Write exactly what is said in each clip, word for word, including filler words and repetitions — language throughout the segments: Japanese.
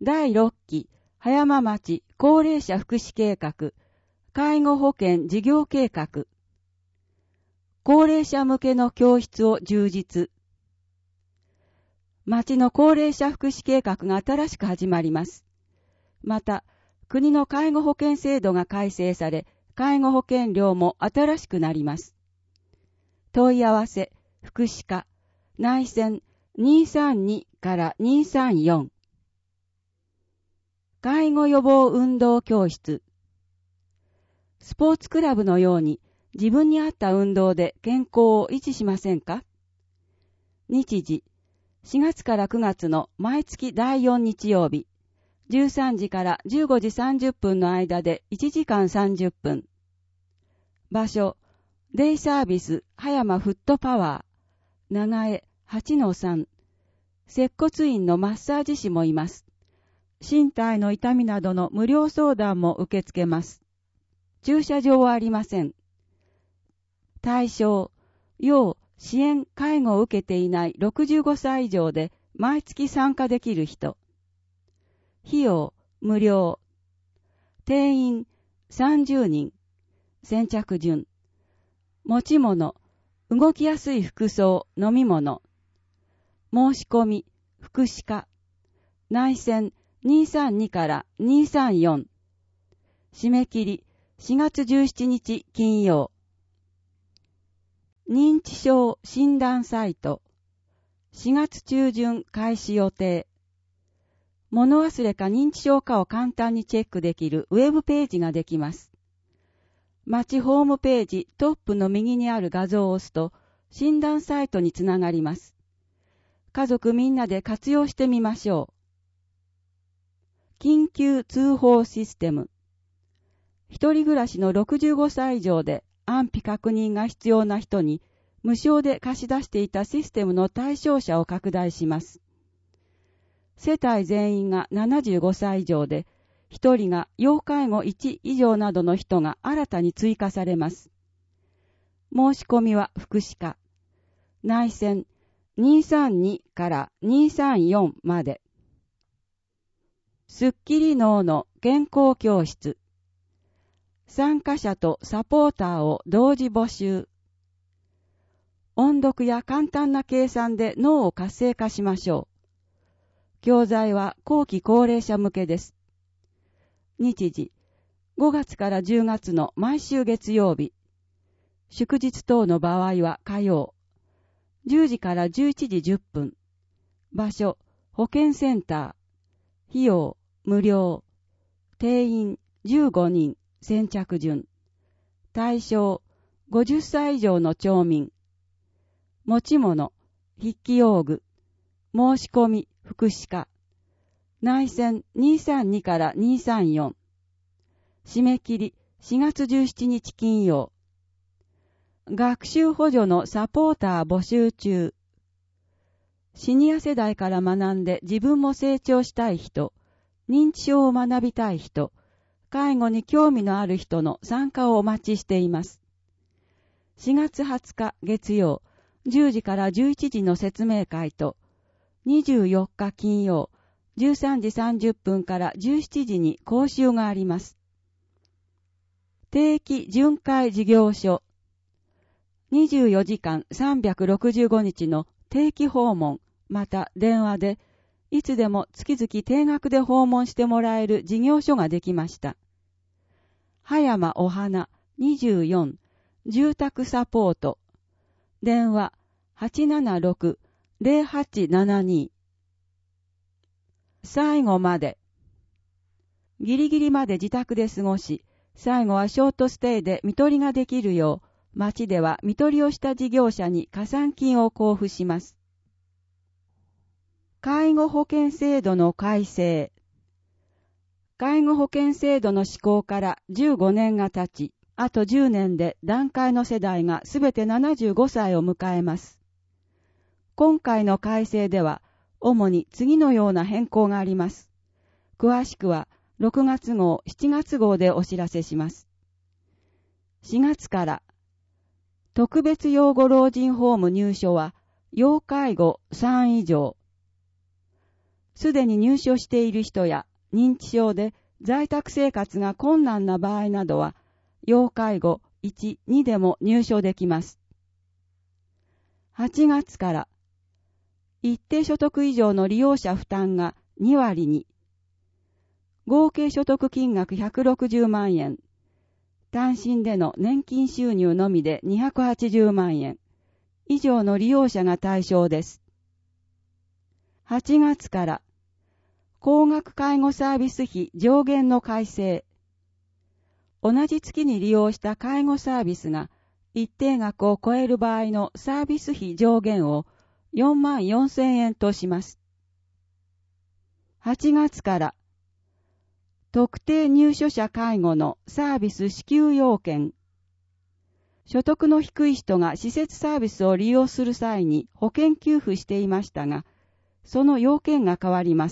だいろっき葉山町高齢者福祉計画、介護保険事業計画、高齢者向けの教室を充実。町の高齢者福祉計画が新しく始まります。また、国の介護保険制度が改正され、介護保険料も新しくなります。問い合わせ、福祉課、内線にさんにからにさんよん。介護予防運動教室。スポーツクラブのように自分に合った運動で健康を維持しませんか？日時、しがつからくがつの毎月だいよん日曜日、じゅうさんじからじゅうごじさんじゅっぷんの間でいちじかんさんじゅっぷん。場所、デイサービス葉山フットパワー、長江 はちのさん。接骨院のマッサージ師もいます。身体の痛みなどの無料相談も受け付けます。駐車場はありません。対象、要支援介護を受けていないろくじゅうごさい以上で毎月参加できる人。費用、無料。定員、さんじゅうにん。先着順。持ち物、動きやすい服装、飲み物。申し込み、福祉課。内線にさんにからにさんよん。締め切りしがつじゅうしちにち金曜。認知症診断サイト。しがつ中旬開始予定。物忘れか認知症かを簡単にチェックできるウェブページができます。町ホームページトップの右にある画像を押すと診断サイトにつながります。家族みんなで活用してみましょう。緊急通報システム。一人暮らしのろくじゅうごさい以上で安否確認が必要な人に無償で貸し出していたシステムの対象者を拡大します。世帯全員がななじゅうごさい以上で、一人が要介護いち以上などの人が新たに追加されます。申し込みは福祉課。内線にさんにからにさんよんまで。すっきり脳の健康教室。参加者とサポーターを同時募集。音読や簡単な計算で脳を活性化しましょう。教材は後期高齢者向けです。日時、ごがつからじゅうがつの毎週月曜日。祝日等の場合は火曜。じゅうじからじゅういちじじゅっぷん。場所、保健センター。費用、無料。定員、じゅうごにん。先着順。対象、ごじゅっさい以上の町民。持ち物、筆記用具。申し込み、福祉課。内線にさんにからにさんよん。締め切りしがつじゅうしちにち金曜。学習補助のサポーター募集中。シニア世代から学んで自分も成長したい人、認知症を学びたい人、介護に興味のある人の参加をお待ちしています。しがつはつか月曜、じゅうじからじゅういちじの説明会と、にじゅうよっか金曜、じゅうさんじさんじゅっぷんからじゅうしちじに講習があります。定期巡回事業所。にじゅうよじかんさんびゃくろくじゅうごにちの定期訪問、また電話で、いつでも月々定額で訪問してもらえる事業所ができました。葉山お花にじゅうよん住宅サポート。電話 はちななろく ゼロはちななに。最後まで。ギリギリまで自宅で過ごし、最後はショートステイで看取りができるよう、町では看取りをした事業者に加算金を交付します。介護保険制度の改正。介護保険制度の施行からじゅうごねんが経ち、あとじゅうねんで団塊の世代がすべてななじゅうごさいを迎えます。今回の改正では、主に次のような変更があります。詳しくはろくがつごう、しちがつごうでお知らせします。しがつから、特別養護老人ホーム入所は、要介護さん以上。 すでに入所している人や認知症で在宅生活が困難な場合などは、要介護いち、にでも入所できます。はちがつから、一定所得以上の利用者負担がにわりに、合計所得金額ひゃくろくじゅうまんえん、単身での年金収入のみでにひゃくはちじゅうまんえん以上の利用者が対象です。はちがつから、高額介護サービス費上限の改正。同じ月に利用した介護サービスが一定額を超える場合のサービス費上限をよんまんよんせんえんとします。はちがつから、特定入所者介護のサービス支給要件。所得の低い人が施設サービスを利用する際に保険給付していましたが、その要件が変わります。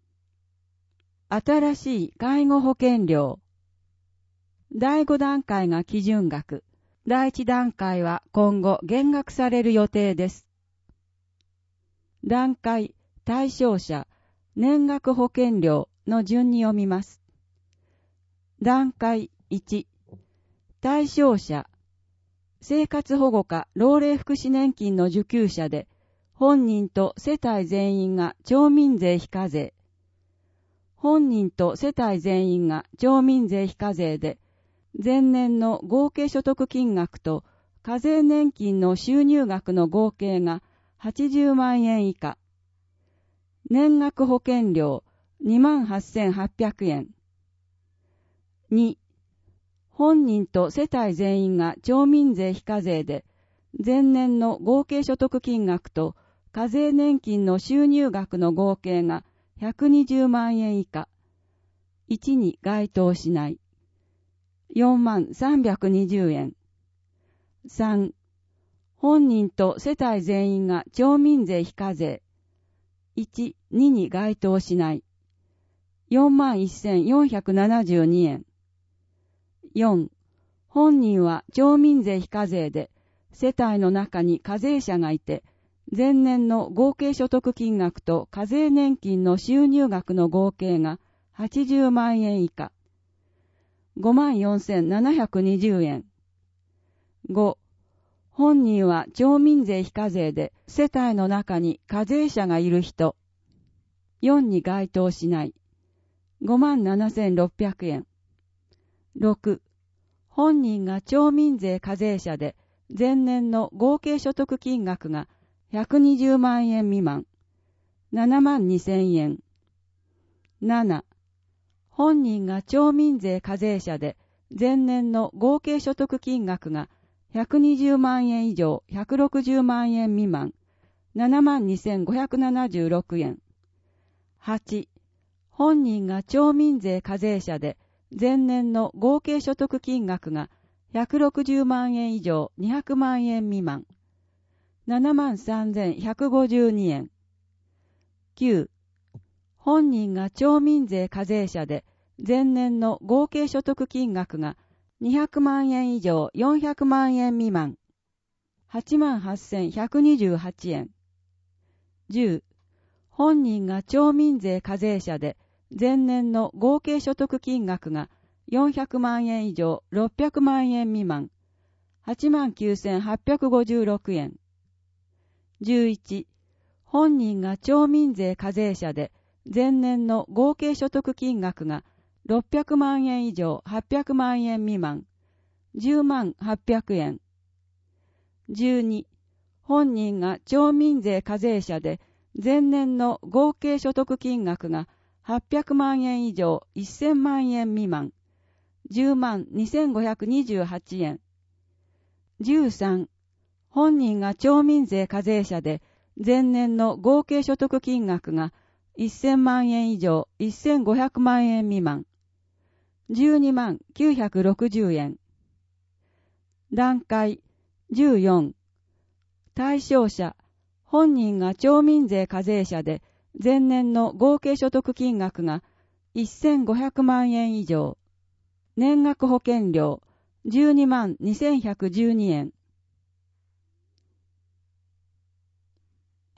新しい介護保険料。だいご段階が基準額。だいいち段階は今後減額される予定です。段階、対象者、年額保険料の順に読みます。段階いち、対象者、生活保護か老齢福祉年金の受給者で、本人と世帯全員が町民税非課税。本人と世帯全員が町民税非課税で、前年の合計所得金額と課税年金の収入額の合計がはちじゅうまんえん以下。年額保険料にまんはっせんはっぴゃくえん。に、本人と世帯全員が町民税非課税で、前年の合計所得金額と課税年金の収入額の合計がひゃくにじゅうまんえん以下。いちに該当しない。よんまんさんびゃくにじゅうえん。さん、本人と世帯全員が町民税非課税。いち、にに該当しない。よんまんせんよんひゃくななじゅうにえん。よん、本人は町民税非課税で、世帯の中に課税者がいて、前年の合計所得金額と課税年金の収入額の合計がはちじゅうまんえん以下。ごまんよんせんななひゃくにじゅうえん。ご、本人は町民税非課税で、世帯の中に課税者がいる人。よんに該当しない。ごまんななせんろっぴゃくえん。ろく、本人が町民税課税者で、前年の合計所得金額がひゃくにじゅうまんえん未満。ななまんにせんえん。なな、本人が町民税課税者で、前年の合計所得金額がひゃくにじゅうまんえん以上ひゃくろくじゅうまんえん未満。ななまんにせんごひゃくななじゅうろくえん。はち、本人が町民税課税者で、前年の合計所得金額がひゃくろくじゅうまんえん以上にひゃくまんえん未満。ななまんさんぜんひゃくごじゅうにえん。きゅう、本人が町民税課税者で、前年の合計所得金額がにひゃくまんえん以上よんひゃくまんえん未満。はちまんはっせんひゃくにじゅうはちえん。じゅう、本人が町民税課税者で、前年の合計所得金額がよんひゃくまんえん以上ろっぴゃくまんえん未満。はちまんきゅうせんはっぴゃくごじゅうろくえん。じゅういち、本人が町民税課税者で、前年の合計所得金額がろっぴゃくまんえん以上はっぴゃくまんえん未満。じゅうまんはっぴゃくえん。じゅうに、本人が町民税課税者で、前年の合計所得金額がはっぴゃくまんえん以上せんまんえん未満。じゅうまんにせんごひゃくにじゅうはちえん。じゅうさん、本人が町民税課税者で、前年の合計所得金額がせんまんえん以上せんごひゃくまんえん未満。じゅうにまんきゅうひゃくろくじゅうえん。段階じゅうよん、対象者、本人が町民税課税者で、前年の合計所得金額がせんごひゃくまんえん以上。年額保険料じゅうにまんにせんひゃくじゅうにえん。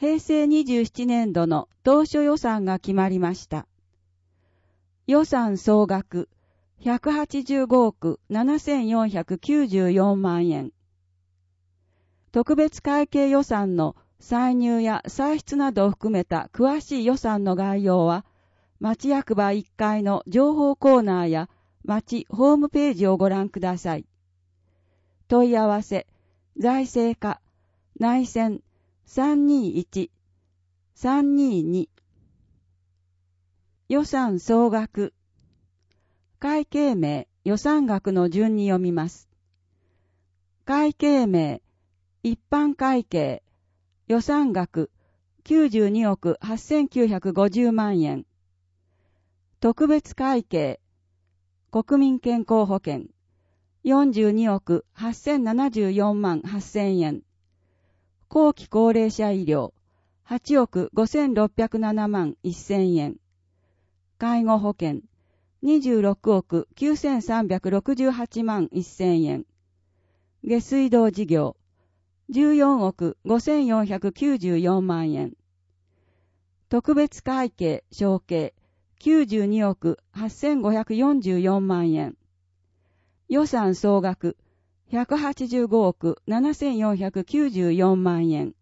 へいせいにじゅうななねんどの当初予算が決まりました。予算総額ひゃくはちじゅうごおくななせんよんひゃくきゅうじゅうよんまんえん。特別会計予算の歳入や歳出などを含めた詳しい予算の概要は、町役場いっかいの情報コーナーや町ホームページをご覧ください。問い合わせ、財政課、内線 さんにいち さんにに。予算総額。会計名、予算額の順に読みます。会計名、一般会計、予算額きゅうじゅうにおくはっせんきゅうひゃくごじゅうまんえん。特別会計、国民健康保険、よんじゅうにおくはっせんななじゅうよんまんはっせんえん。後期高齢者医療、はちおくごせんろっぴゃくななまんせんえん。介護保険、にじゅうろくおくきゅうせんさんびゃくろくじゅうはちまんせんえん。下水道事業、じゅうよんおくごせんよんひゃくきゅうじゅうよんまんえん。特別会計承継、きゅうじゅうにおくはっせんごひゃくよんじゅうよんまんえん。予算総額ひゃくはちじゅうごおくななせんよんひゃくきゅうじゅうよんまんえん。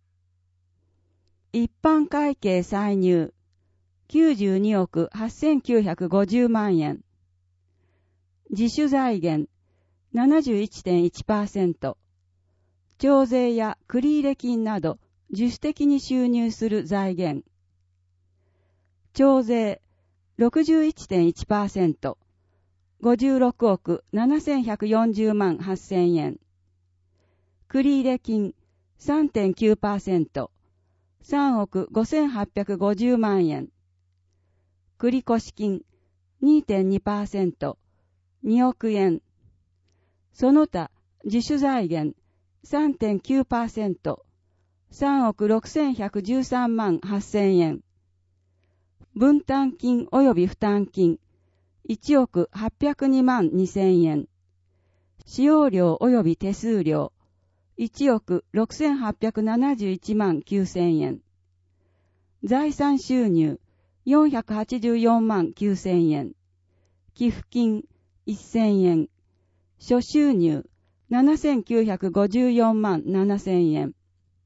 一般会計歳入きゅうじゅうにおくはっせんきゅうひゃくごじゅうまんえん。自主財源 ななじゅういちてんいちパーセント。徴税や繰入金など自主的に収入する財源。徴税 ろくじゅういちてんいちパーセント。ごじゅうろくおくななせんひゃくよんじゅうまんはっせんえん。繰入金 さんてんきゅうパーセント。さんおくごせんはっぴゃくごじゅうまんえん。繰越金 にてんにパーセント。におくえん。その他自主財源 さんてんきゅうパーセント。さんおくろくせんひゃくじゅうさんまんはっせんえん。分担金及び負担金いちおくはっぴゃくにまんにせんえん。使用料及び手数料いちおくろくせんはっぴゃくななじゅういちまんきゅうせんえん。財産収入よんひゃくはちじゅうよんまんきゅうせんえん。寄付金せんえん。諸収入ななせんきゅうひゃくごじゅうよんまんななせんえん。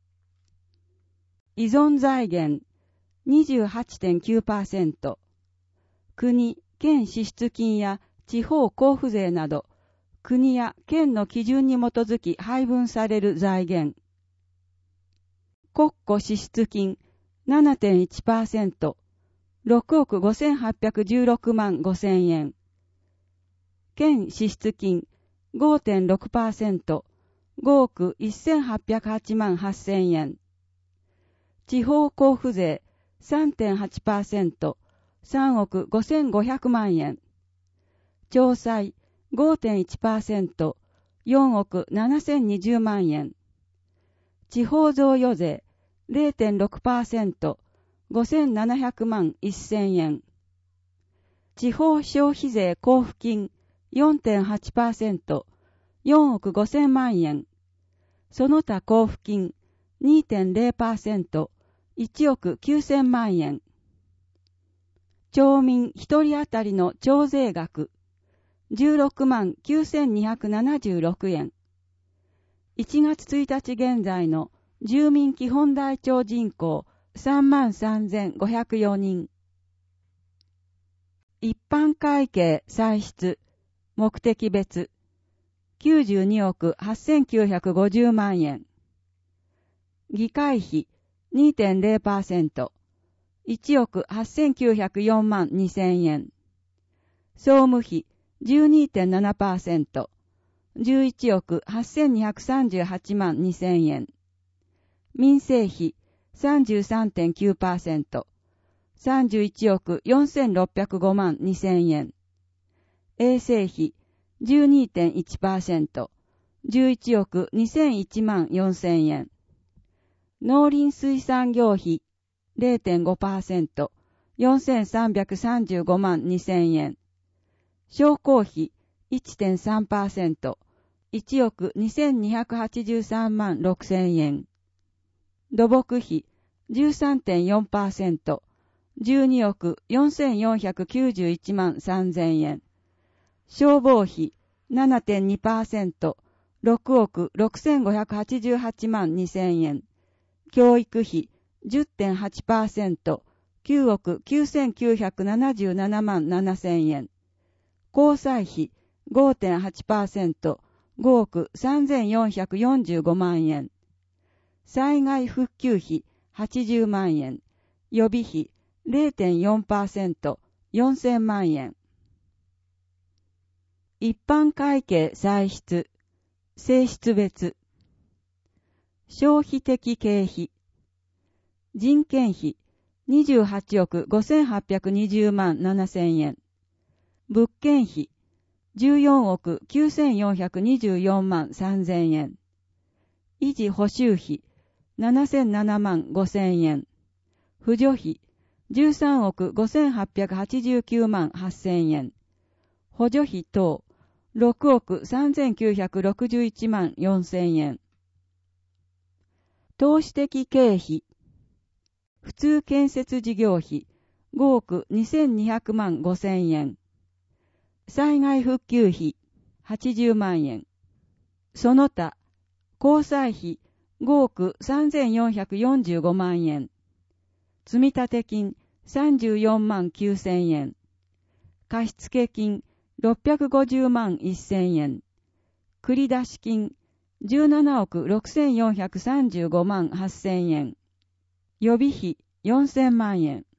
依存財源 にじゅうはちてんきゅうパーセント。国、県支出金や地方交付税など、国や県の基準に基づき配分される財源。国庫支出金 ななてんいちパーセント。ろくおくごせんはっぴゃくじゅうろくまんごせんえん。県支出金 ごてんろくパーセント。ごおくせんはっぴゃくはちまんはっせんえん。地方交付税 さんてんはちパーセント。さんおくごせんごひゃくまんえん。徴歳 ごてんいちパーセント。よんおくななせんにじゅうまんえん。地方贈与税 れいてんろくパーセント。ごせんななひゃくまんせんえん。地方消費税交付金 よんてんはちパーセント。よんおくごせんまんえん。その他交付金 にてんれいパーセント。いちおくきゅうせんまんえん。町民一人当たりの徴税額じゅうろくまんきゅうせんにひゃくななじゅうろくえん。いちがつついたち現在の住民基本台帳人口さんまんさんぜんごひゃくよにん。一般会計歳出目的別きゅうじゅうにおくはっせんきゅうひゃくごじゅうまんえん。議会費 にてんれいパーセント。いちおくはっせんきゅうひゃくよんまんにせんえん。総務費 じゅうにてんななパーセント。じゅういちおくはっせんにひゃくさんじゅうはちまんにせんえん。民生費 さんじゅうさんてんきゅうパーセント。さんじゅういちおくよんせんろっぴゃくごまんにせんえん。衛生費 じゅうにてんいちパーセント。じゅういちおくにせんいちまんよんせんえん。農林水産業費 れいてんごパーセント。よんせんさんびゃくさんじゅうごまんにせんえん。商工費 いってんさんパーセント。いちおくにせんにひゃくはちじゅうさんまんろくせんえん。土木費じゅうさんてんよんパーセント、じゅうにおくよんせんよんひゃくきゅうじゅういちまんさんぜんえん。消防費 ななてんにパーセント、ろくおくろくせんごひゃくはちじゅうはちまんにせんえん。教育費 じゅってんはちパーセント、きゅうおくきゅうせんきゅうひゃくななじゅうななまんななせんえん。交際費 ごてんはちパーセント、ごおくさんぜんよんひゃくよんじゅうごまんえん。災害復旧費はちじゅうまんえん。予備費 れいてんよんパーセント、よんせんまんえん。一般会計歳出、性質別。消費的経費。人件費にじゅうはちおくごせんはっぴゃくにじゅうまんななせんえん。物件費じゅうよんおくきゅうせんよんひゃくにじゅうよんまんさんぜんえん。維持補修費ななせんななまんごせんえん。扶助費じゅうさんおくごせんはっぴゃくはちじゅうきゅうまんはっせんえん。補助費等ろくおくさんぜんきゅうひゃくろくじゅういちまんよんせんえん。投資的経費。普通建設事業費ごおくにせんにひゃくまんごせんえん。災害復旧費はちじゅうまんえん。その他、交際費ごおくさんぜんよんひゃくよんじゅうごまんえん。積立金さんじゅうよんまんきゅうせんえん。貸付金ろっぴゃくごじゅうまんせんえん。繰出金じゅうななおくろくせんよんひゃくさんじゅうごまんはっせんえん。予備費よんせんまんえん。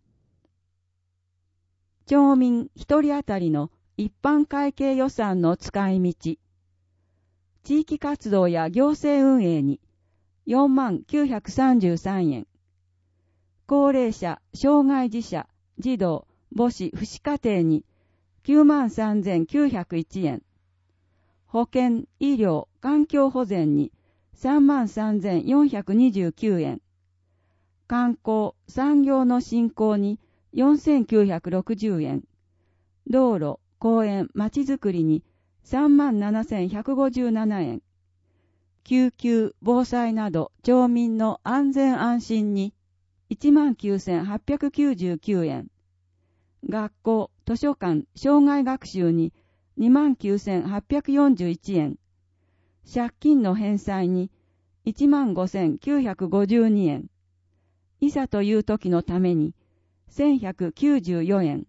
町民一人当たりの一般会計予算の使い道。地域活動や行政運営によんまんきゅうひゃくさんじゅうさんえん。高齢者、障害児者、児童、母子、父子家庭にきゅうまんさんぜんきゅうひゃくいちえん。保健、医療、環境保全にさんまんさんぜんよんひゃくにじゅうきゅうえん。観光、産業の振興によんせんきゅうひゃくろくじゅうえん。道路、公園、町づくりにさんまんななせんひゃくごじゅうななえん。救急、防災など町民の安全安心にいちまんきゅうせんはっぴゃくきゅうじゅうきゅうえん。学校、図書館、障害学習ににまんきゅうせんはっぴゃくよんじゅういちえん。借金の返済にいちまんごせんきゅうひゃくごじゅうにえん。いざという時のためにせんひゃくきゅうじゅうよえん。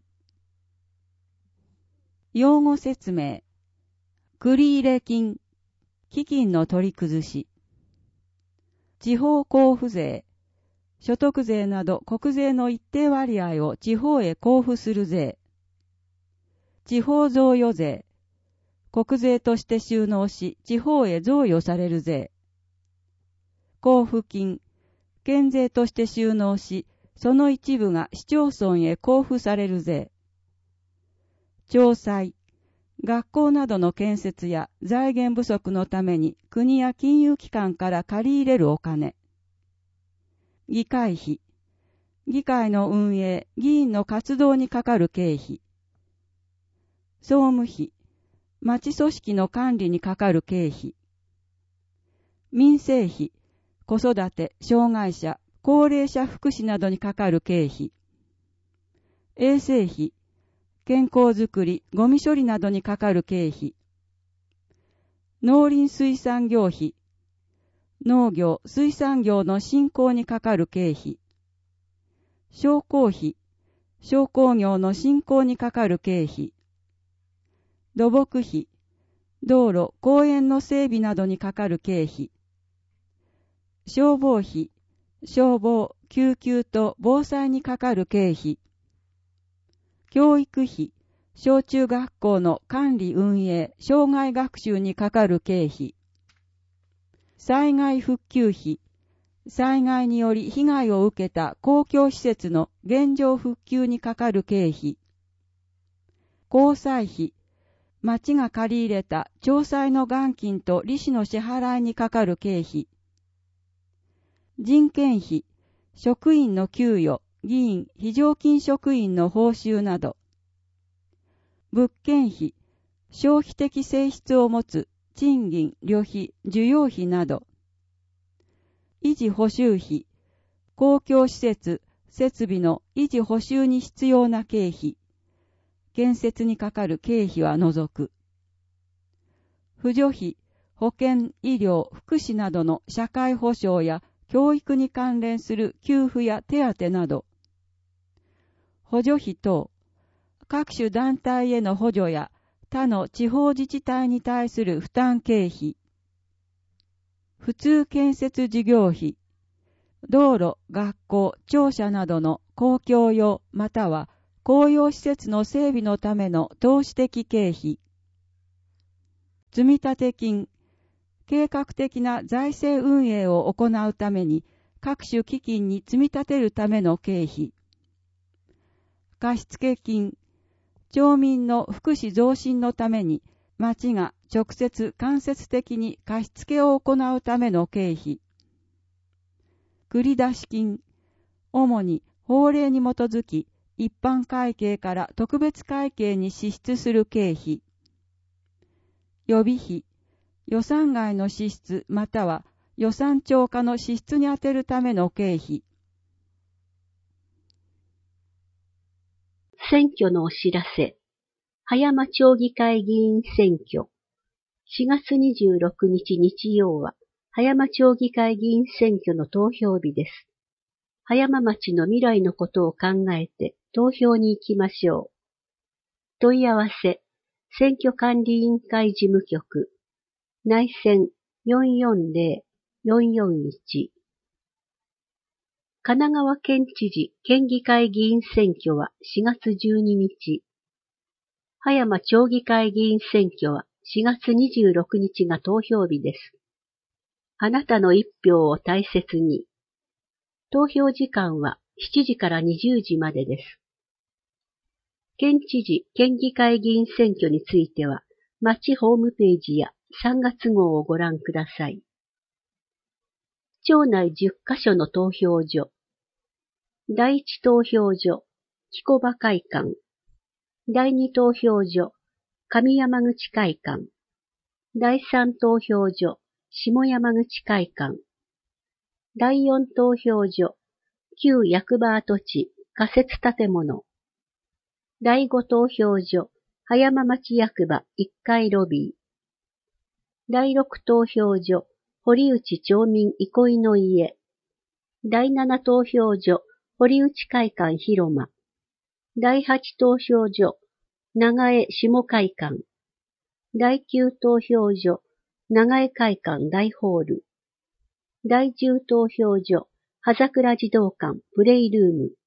用語説明。繰入金、基金の取り崩し。地方交付税、所得税など国税の一定割合を地方へ交付する税。地方贈与税、国税として収納し地方へ贈与される税。交付金、県税として収納しその一部が市町村へ交付される税。町債、学校などの建設や財源不足のために国や金融機関から借り入れるお金。議会費、議会の運営、議員の活動にかかる経費。総務費、町組織の管理にかかる経費。民生費、子育て、障害者、高齢者福祉などにかかる経費。衛生費、健康づくり、ゴミ処理などにかかる経費。農林水産業費、農業、水産業の振興にかかる経費。商工費、商工業の振興にかかる経費。土木費、道路、公園の整備などにかかる経費。消防費、消防、救急と防災にかかる経費。教育費、小中学校の管理運営、障害学習にかかる経費。災害復旧費、災害により被害を受けた公共施設の現状復旧にかかる経費。交際費、町が借り入れた町債の元金と利子の支払いにかかる経費。人件費、職員の給与、議員、非常勤職員の報酬など。物件費、消費的性質を持つ賃金、旅費、需要費など。維持補修費、 公共施設、設備の維持補修に必要な経費、建設にかかる経費は除く。扶助費、保険、医療、福祉などの社会保障や教育に関連する給付や手当など、補助費等、各種団体への補助や他の地方自治体に対する負担経費、普通建設事業費、道路、学校、庁舎などの公共用または公用施設の整備のための投資的経費、積立金、計画的な財政運営を行うために各種基金に積み立てるための経費、貸付金、町民の福祉増進のために町が直接間接的に貸付を行うための経費、繰出金、主に法令に基づき一般会計から特別会計に支出する経費、予備費、予算外の支出または予算超過の支出に充てるための経費。 選挙のお知らせ。葉山町議会議員選挙。しがつにじゅうろくにち日曜は、葉山町議会議員選挙の投票日です。葉山町の未来のことを考えて投票に行きましょう。問い合わせ、選挙管理委員会事務局、内線 よんよんぜろ よんよんいち。神奈川県知事県議会議員選挙はしがつじゅうににち。葉山町議会議員選挙はしがつにじゅうろくにちが投票日です。あなたの一票を大切に。投票時間はしちじからにじゅうじまでです。県知事県議会議員選挙については、町ホームページやさんがつごうをご覧ください。町内じゅっかしょの投票所。第一投票所、木小場会館。第二投票所、上山口会館。第三投票所、下山口会館。第四投票所、旧役場跡地、仮設建物。第五投票所、葉山町役場いっかいロビー。第六投票所、堀内町民憩いの家。第七投票所、堀内会館広間。第八投票所、長江下会館。第九投票所、長江会館大ホール。第十投票所、葉桜児童館プレイルーム。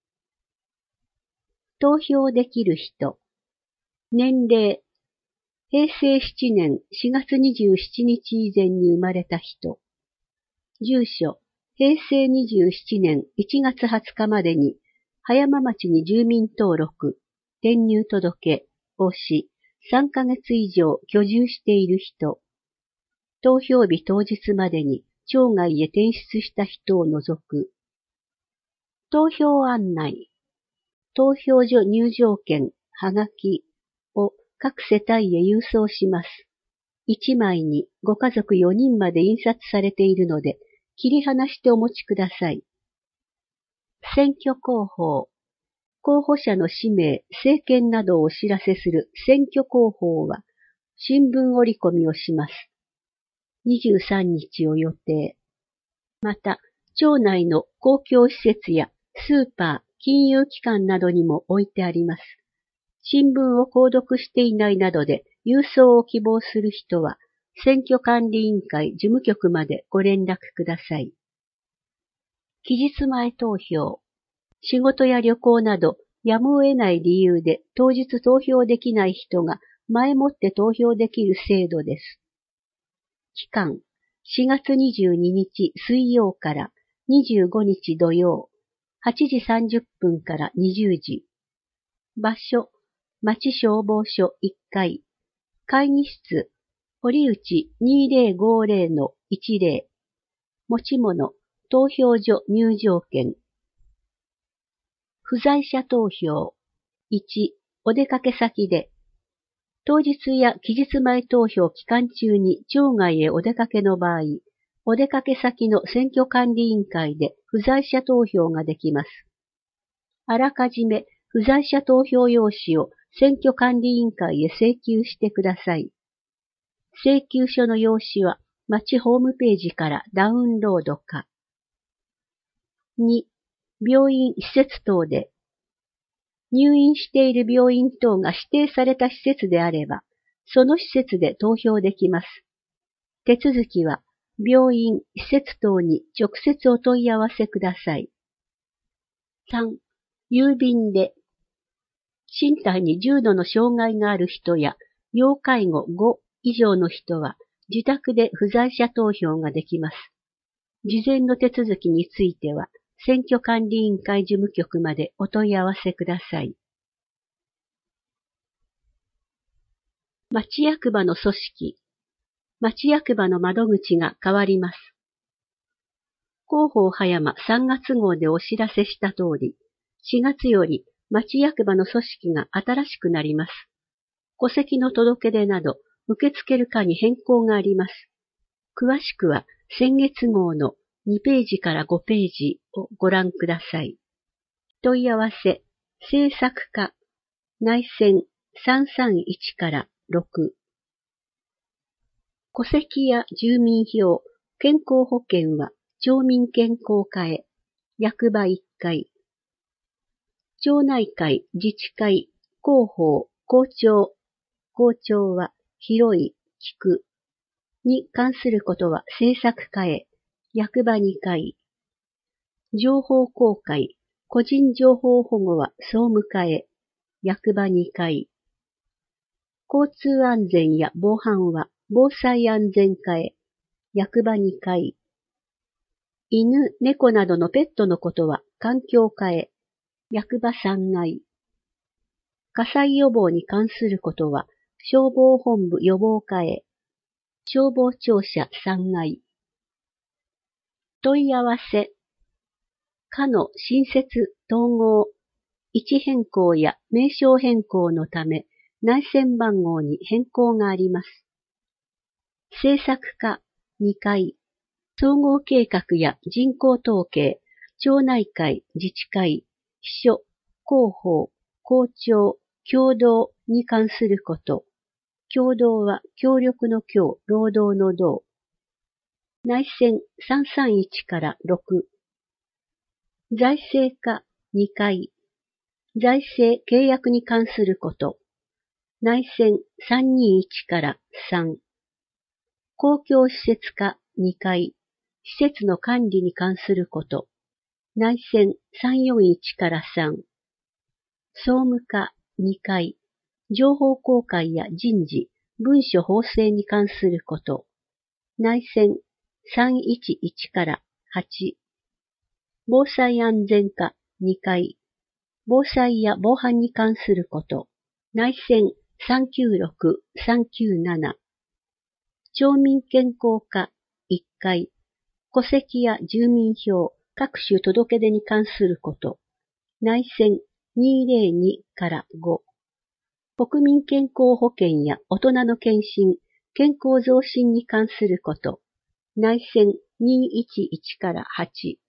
投票できる人。年齢。へいせいななねんしがつにじゅうしちにち以前に生まれた人。住所。へいせいにじゅうななねんいちがつはつかまでに、葉山町に住民登録、転入届をし、さんかげつ以上居住している人。投票日当日までに町外へ転出した人を除く。投票案内。投票所入場券、はがきを各世帯へ郵送します。いちまいにごかぞくよにんまで印刷されているので、切り離してお持ちください。選挙広報。候補者の氏名、政見などをお知らせする選挙広報は、新聞折り込みをします。にじゅうさんにちを予定。また、町内の公共施設やスーパー、金融機関などにも置いてあります。新聞を購読していないなどで郵送を希望する人は、選挙管理委員会事務局までご連絡ください。期日前投票。仕事や旅行など、やむを得ない理由で当日投票できない人が前もって投票できる制度です。期間、しがつにじゅうににち水曜からにじゅうごにち土曜、はちじさんじゅっぷんからにじゅうじ。場所、町消防署いっかい。会議室、堀内 にせんごじゅうのいちぜろ。持ち物、投票所入場券。不在者投票。いち、お出かけ先で。当日や期日前投票期間中に町外へお出かけの場合、 お出かけ先の選挙管理委員会で不在者投票ができます。あらかじめ不在者投票用紙を選挙管理委員会へ請求してください。請求書の用紙は町ホームページからダウンロードか。に、病院施設等で入院している病院等が指定された施設であれば、その施設で投票できます。手続きは病院、施設等に直接お問い合わせください。さん、郵便で身体に重度の障害がある人や要介護ご以上の人は自宅で不在者投票ができます。事前の手続きについては選挙管理委員会事務局までお問い合わせください。町役場の組織、町役場の窓口が変わります。広報葉山さんがつ号でお知らせした通り、しがつより町役場の組織が新しくなります。戸籍の届け出など受け付ける課に変更があります。詳しくは先月号のにページからごページをご覧ください。問い合わせ、政策課、内線さんさんいちからろく。戸籍や住民票、健康保険は町民健康課へ、役場いっかい。町内会、自治会、広報、校長。校長は広い、聞く。に関することは政策課へ、役場にかい。情報公開、個人情報保護は総務課へ、役場にかい。交通安全や防犯は防災安全課へ、役場にかい。犬、猫などのペットのことは環境課へ、役場さんがい。火災予防に関することは消防本部予防課へ、消防庁舎さんがい。問い合わせ。課の新設、統合、位置変更や名称変更のため内線番号に変更があります。政策課にかい。総合計画や人口統計、町内会、自治会、秘書、広報、校長、共同に関すること。共同は協力の協、労働の同。内線さんさんいちからろく。財政課にかい。財政契約に関すること。内線さんにいちからさん。公共施設課にかい。施設の管理に関すること。内線さんよんいちからさん。総務課にかい。情報公開や人事、文書法制に関すること。内線さんいちいちからはち。防災安全課にかい。防災や防犯に関すること。内線さんきゅうろく、さんきゅうなな。町民健康課いっかい。戸籍や住民票、各種届け出に関すること。内線にひゃくにからご。国民健康保険や大人の健診、健康増進に関すること。内線にひゃくじゅういちからはち。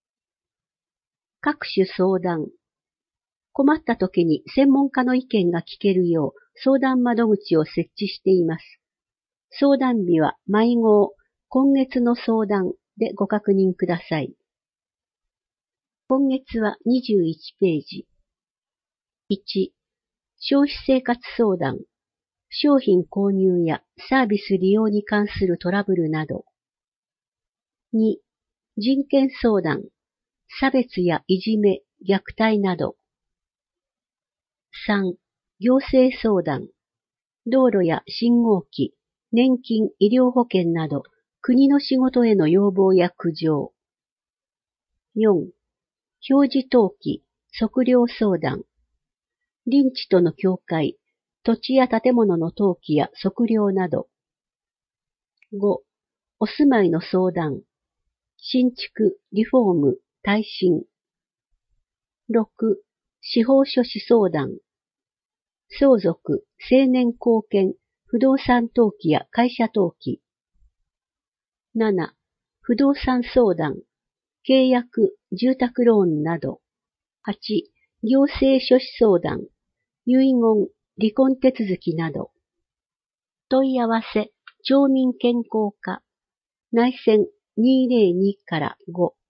各種相談。困った時に専門家の意見が聞けるよう相談窓口を設置しています。相談日は毎号、今月の相談でご確認ください。今月はにじゅういちページ。いち、消費生活相談。商品購入やサービス利用に関するトラブルなど。に、人権相談。差別やいじめ、虐待など。さん、行政相談。道路や信号機、年金、医療保険など、国の仕事への要望や苦情。よん、表示登記、測量相談。林地との境界、土地や建物の登記や測量など。ご、お住まいの相談。新築、リフォーム、耐震。ろく、司法書士相談。相続、成年後見、不動産登記や会社登記。なな、 不動産相談、契約、住宅ローンなど。はち、行政書士相談、遺言、離婚手続きなど。問い合わせ、町民健康課、内線にひゃくにからご。